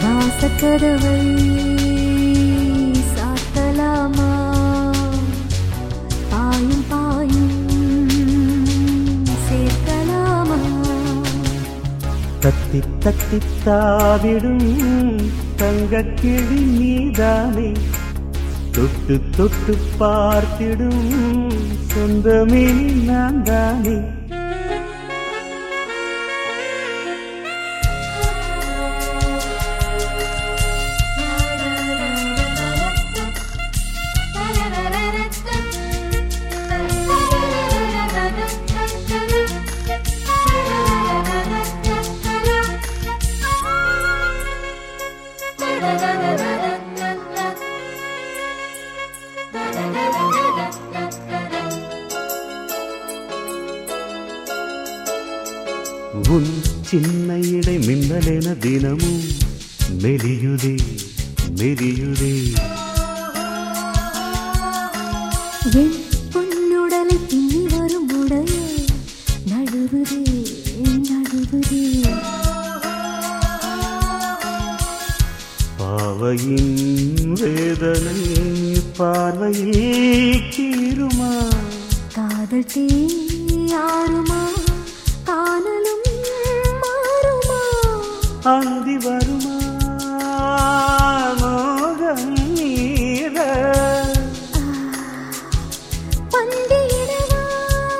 வாசக்கதவை சாத்தலாமா? பாயும் பாயும் சேர்க்கலாமா? தத்தி தத்தி தாவிடும் தங்கக்கிளி நீதானே, தொட்டு தொட்டு பார்த்திடும் சொந்தமே நான் தானே. உன் சின்ன இடை மின்னலென தினமும் மெலியுதே மெலியுதே. என் பொன்னுடலை பின்னி வரும் உடைய நழுவுதே நழுவுதே. பாவையின் வேதனை பார்வையில் கீருமா? காதல் தீயாருமா? காணலும் மாறுமா? அந்தி வருமா? மோகம் நீர பந்தியிடவா?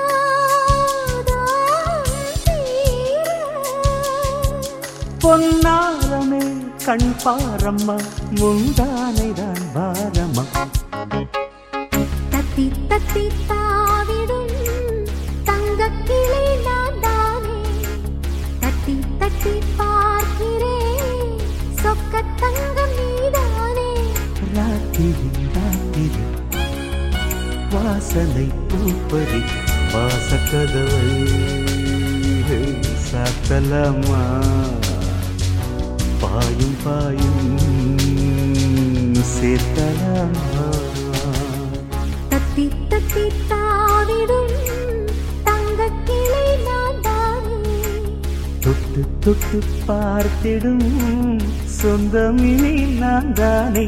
பொன்னாரமே கண் பாரம்மா, முந்தானைதான் பாரம்மா. தத்தி தத்தி தாவிடும் தங்கக்கிளி நான் தானே, தத்தி தத்தி பார்க்கிறேன் சொக்க தங்கம் நீதானே. ராத்திரி ராத்திரி வாசனை பூப்படி வாசக்கதவை சாத்தலாமா? பாயும் பாயும் சேர்க்கலாமா? தத்தி தத்தி தாவிடும் தங்கக்கிளி நான் தானே, தொட்டு தொட்டு பார்த்திடும் சொந்தமினி நான் தானே.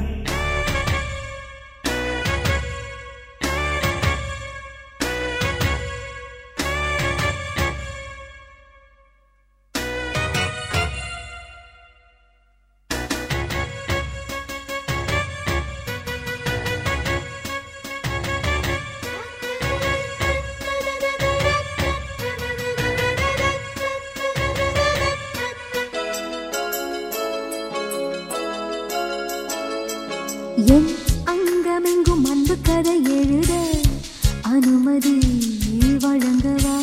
என் அங்கமெங்கும் அன்பு கதை எழுத அனுமதி வழங்கவா?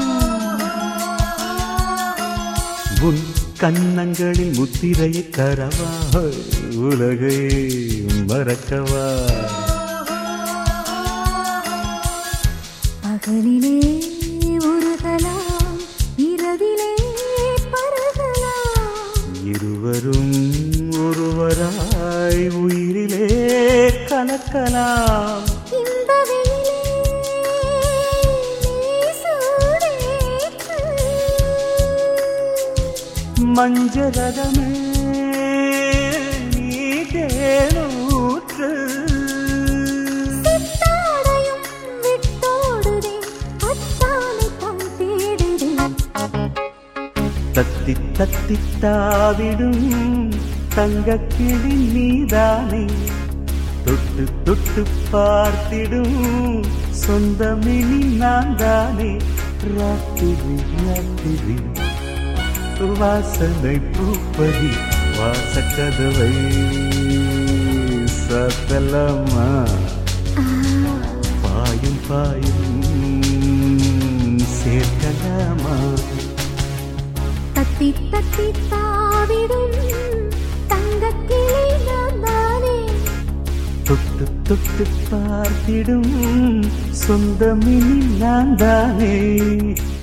உன் கன்னங்களில் முத்திரையை தரவா? உலகை மறக்கவா? பகலிலே உருகலாம், இரவிலே பருகலாம். இருவரும் ஒருவராய் உயிரிலே கலக்கலாம். இந்த வெயிலே சூடேற்று, மஞ்சரதமே நீ தேனூற்று. சித்தாடையும் விட்டோடுதே, அத்தானை தான் தேடுதே. தத்தி தத்தி தாவிடும் தங்கக்கிளி நீதானே, தொட்டு தொட்டு பார்த்திடும் சொந்தமினி நான் தானே. ராத்திரி ராத்திரி வாசனை பூப்பதி வாசக்கதவை சாத்தலாமா? பாயும் பாயும் சேர்க்கலாமா? தத்தி தத்தி தாவிடும் தங்கக்கிளி நான் தானே, தொட்டு தொட்டு பார்த்திடும் சொந்தமினி நான் தானே.